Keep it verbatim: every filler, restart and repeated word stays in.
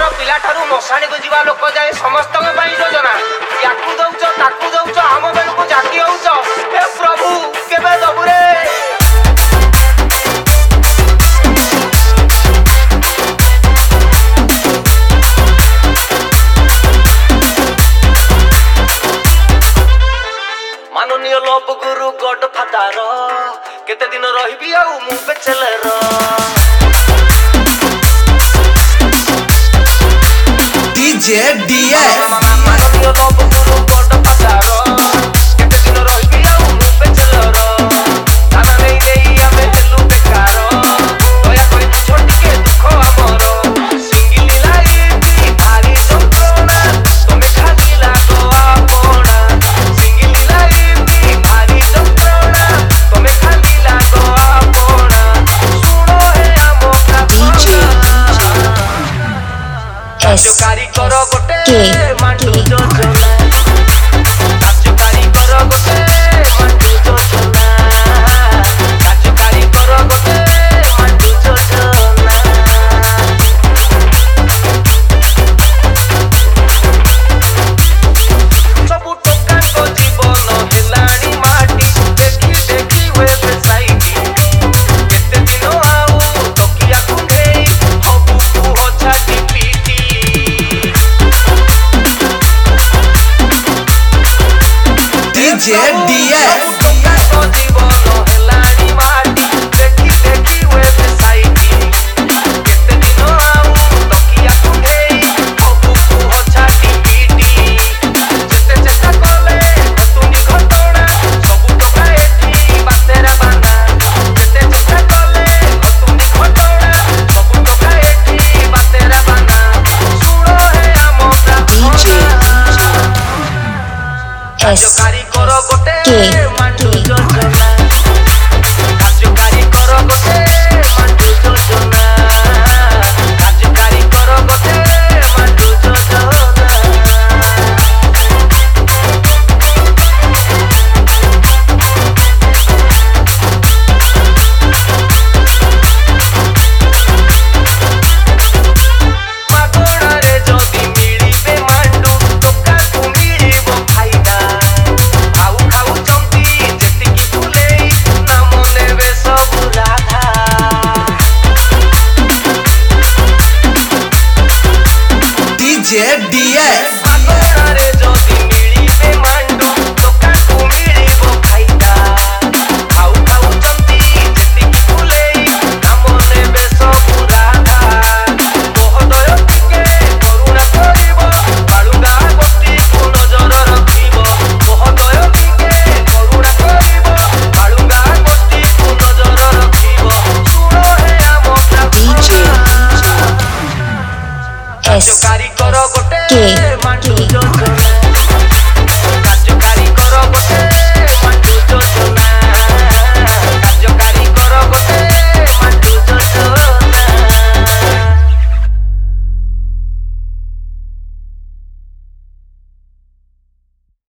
घर पिला ठारू मशाणी को जीवा लोक जाए समस्त योजना या दौच ताकू दौच आम बेलू जाति होच हे प्रभु केबे दबु रे माननीय लोप गुरु गड फादार केते दिन रहिबी आ मु बेचेलर डीजे डीएस माननीय लोप गुरु गड फादार केते दिन रहिबी आ मु बेचेलर ताना नै देई आमे हेलु बेकार दया करि छोटी के दुख हमर सिंगल लाइफ भारी जंत्रणा तमे खाली लागो आपणा सिंगल लाइफ भारी जंत्रणा तमे खाली लागो आपणा सुनो हे आमो का डीजे एस कारी करो गोटे के माटू जोजना कार्यकारी करो गोटे माटू जोजना कार्यकारी करो गोटे माटू जोजना सबु टोका को जीवन हेलाणी माटी देखी देखी वेबसाइट केते दिन आउ तकिया कुंडे हबु कुह छाटी पीटी डीजे डीएस जीवन हेलाणी माटी देखी देखी वेबसाइट केते दिन आउ तकिया कुंडे हबु कुह छाटी पीटी जेते चेष्टा कले तुनी घटना सबु टका एठी बातेरा बाना जेते चेष्टा कले तुनी घटना सबु टका एठी बातेरा बाना सुनो हे आमो डीजे एस कार्यकारी करो गोटे के माटू जोजना कार्यकारी करो गोटे माटू जोजना कार्यकारी करो गोटे माटू जोजना मागणारे जदि मिलिबे मांडू टोका को मिलिबो फायदा खाऊ खाऊ चंती जेतिकी फुलेई नाम नेबे सब राधा डीजे डीएस मागणारे जदि मिलिबे मांडू टोका को मिलिबो फायदा खाऊ खाऊ चंती जेतिकी फुलेई नाम नेबे सब राधा महोदय टिके करुणा करिबो बालुगा गोष्ठी को नजर रखिबो महोदय टिके करुणा करिबो बालुगा गोष्ठी को नजर रखिबो सुनो हे आमो डीजे एस कार्यकारी करो गोटे के